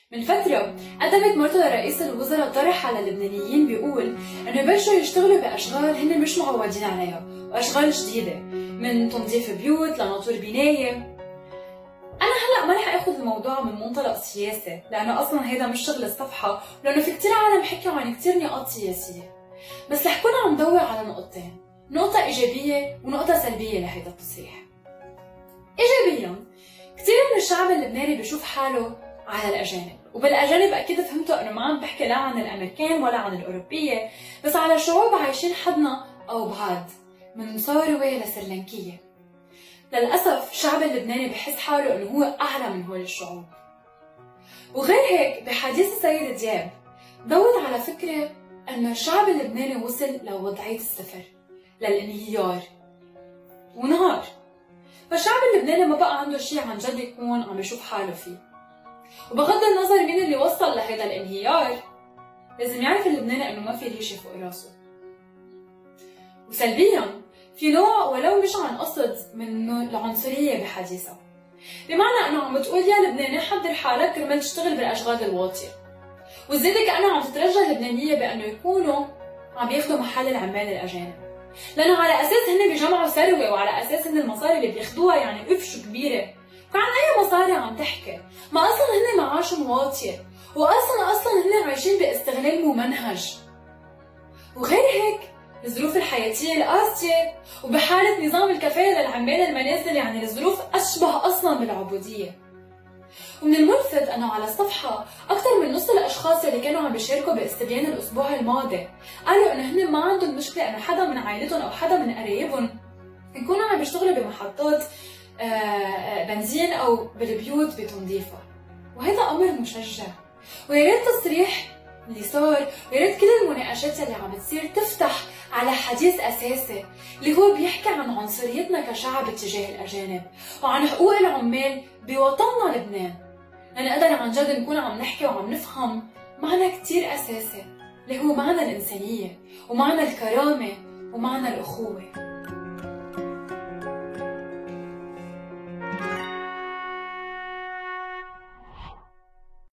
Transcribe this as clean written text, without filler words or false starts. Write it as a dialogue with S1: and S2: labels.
S1: من فترة قدمت مرتضى رئيس الوزراء طرح على اللبنانيين بيقول إنه يبلشوا يشتغلوا بأشغال هن مش معودين عليها، وأشغال جديدة من تنظيف بيوت لناطور بناية. أنا هلأ ما رح آخذ الموضوع من منطلق سياسي، لأنه أصلاً هيدا مش شغل الصفحة، ولأنه في كتير عالم حكوا عن كتير نقاط سياسية. بس رح كون عم دور على نقطتين، نقطة إيجابية ونقطة سلبية لهيدا التصريح. إيجابياً، كتير من الشعب اللبناني بيشوف حاله على الأجانب، وبالأجانب أكيد فهمتوا إنه ما عم بحكي لا عن الأمريكان ولا عن الأوروبية، بس على شعوب عايشين حدنا أو بعاد، من صاروة لسريلانكية. للأسف الشعب اللبناني بحس حاله إنه هو أعلى من هول الشعوب. وغير هيك بحديث السيد دياب ضوت على فكرة إنه الشعب اللبناني وصل لوضعية الصفر، للانهيار ونهار. فالشعب اللبناني ما بقى عنده شيء عن جد يكون عم يشوف حاله فيه. وبغض النظر مين اللي وصل لهذا الانهيار، لازم يعرف اللبناني انه ما في ريشه فوق راسه. وسلبيا، في نوع ولو مش عن قصد من العنصريه بحديثها، بمعنى انه عم بتقول يا لبناني حضر حالك كرمال تشتغل بالاشغال الواطيه، وزيادة كأنها عم تترجى اللبنانيه بانه يكونوا عم ياخذوا محل العمال الاجانب، لانه على اساس هن بيجمعوا ثروه، وعلى اساس ان المصاري اللي بياخذوها يعني قفش كبيره. فعن اي مصاري عم تحكي؟ ما اصلا هن معاشهم واطيه، واصلا هن عايشين باستغلال ممنهج. وغير هيك الظروف الحياتيه القاسيه، وبحاله نظام الكفاله للعمال المنازل يعني الظروف اشبه اصلا بالعبوديه. ومن الملفت انه على الصفحه اكثر من نص الاشخاص اللي كانوا عم بيشاركوا باستبيان الاسبوع الماضي قالوا انه هن ما عندهم مشكله انه حدا من عائلتهم او حدا من قرايبهم يكونوا عم بيشتغلوا بمحطات بنزين او بالبيوت بتنظيفها. وهذا امر مشجع، ويا ريت تصريح اللي صار، ويا ريت كل المناقشات اللي عم تصير تفتح على حديث اساسي اللي هو بيحكي عن عنصريتنا كشعب تجاه الاجانب، وعن حقوق العمال بوطننا لبنان، لنقدر عن جد نكون عم نحكي وعم نفهم معنى كتير اساسي اللي هو معنى الانسانيه، ومعنى الكرامه، ومعنى الاخوه.